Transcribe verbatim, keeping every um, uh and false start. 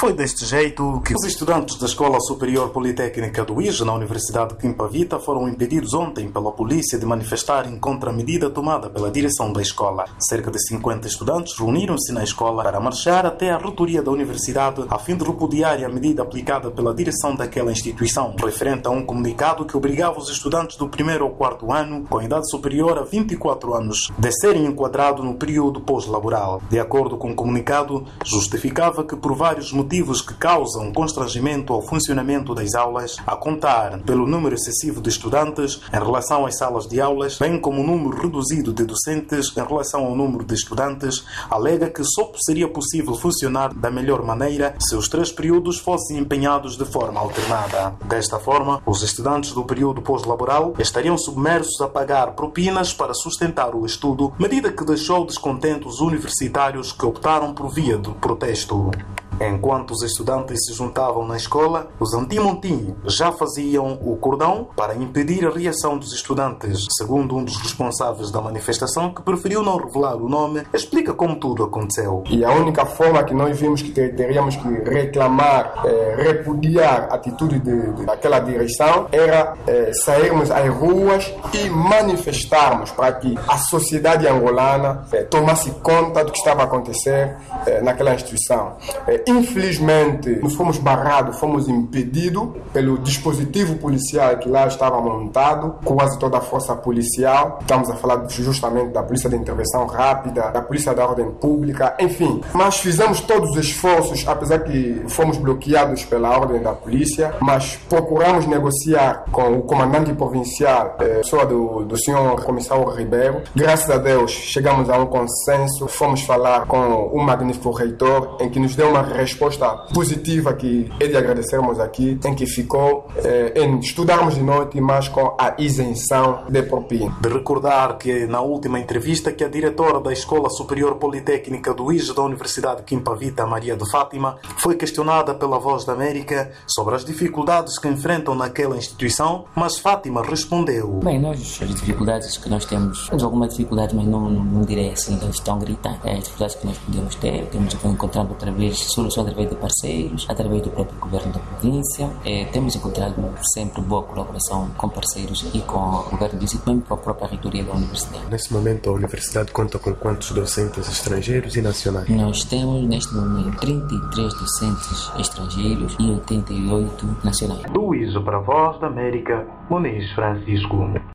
Foi deste jeito que os estudantes da Escola Superior Politécnica do I J, na Universidade de Quimpavita, foram impedidos ontem pela polícia de manifestarem contra a medida tomada pela direção da escola. Cerca de cinquenta estudantes reuniram-se na escola para marchar até a reitoria da universidade a fim de repudiar a medida aplicada pela direção daquela instituição, referente a um comunicado que obrigava os estudantes do primeiro ao quarto ano, com idade superior a vinte e quatro anos, de serem enquadrados no período pós-laboral. De acordo com o comunicado, justificava que por vários motivos que causam constrangimento ao funcionamento das aulas, a contar pelo número excessivo de estudantes em relação às salas de aulas, bem como o número reduzido de docentes em relação ao número de estudantes, alega que só seria possível funcionar da melhor maneira se os três períodos fossem empenhados de forma alternada. Desta forma, os estudantes do período pós-laboral estariam submersos a pagar propinas para sustentar o estudo, medida que deixou descontentes os universitários que optaram por via do protesto. Enquanto os estudantes se juntavam na escola, os anti-montinho já faziam o cordão para impedir a reação dos estudantes. Segundo um dos responsáveis da manifestação, que preferiu não revelar o nome, explica como tudo aconteceu. E a única forma que nós vimos que teríamos que reclamar, eh, repudiar a atitude de, de, daquela direção era eh, sairmos às ruas e manifestarmos para que a sociedade angolana eh, tomasse conta do que estava a acontecer eh, naquela instituição. Eh, Infelizmente, nós fomos barrados, fomos impedidos pelo dispositivo policial que lá estava montado, quase toda a força policial. Estamos a falar justamente da Polícia de Intervenção Rápida, da Polícia da Ordem Pública, enfim. Mas fizemos todos os esforços, apesar que fomos bloqueados pela ordem da polícia, mas procuramos negociar com o comandante provincial, eh, pessoa do, do senhor comissário Ribeiro. Graças a Deus, chegamos a um consenso, fomos falar com o magnífico reitor, em que nos deu uma resposta positiva que é de agradecermos aqui, em que ficou eh, em estudarmos de noite, mas com a isenção de propina. De recordar que na última entrevista que a diretora da Escola Superior Politécnica do I J da Universidade de Quimpavita, Maria de Fátima, foi questionada pela Voz da América sobre as dificuldades que enfrentam naquela instituição, mas Fátima respondeu: Bem, nós, as dificuldades que nós temos, temos alguma dificuldade, mas não, não, não direi assim, eles estão gritando. As dificuldades que nós podemos ter, temos que encontrar outra vez solução através de parceiros, através do próprio governo da província. É, temos encontrado sempre boa colaboração com parceiros e com o governo do distrito, mesmo com a própria reitoria da universidade. Neste momento, a universidade conta com quantos docentes estrangeiros e nacionais? Nós temos, neste momento, trinta e três docentes estrangeiros e oitenta e oito nacionais. Do I J para a Voz da América, Muniz Francisco.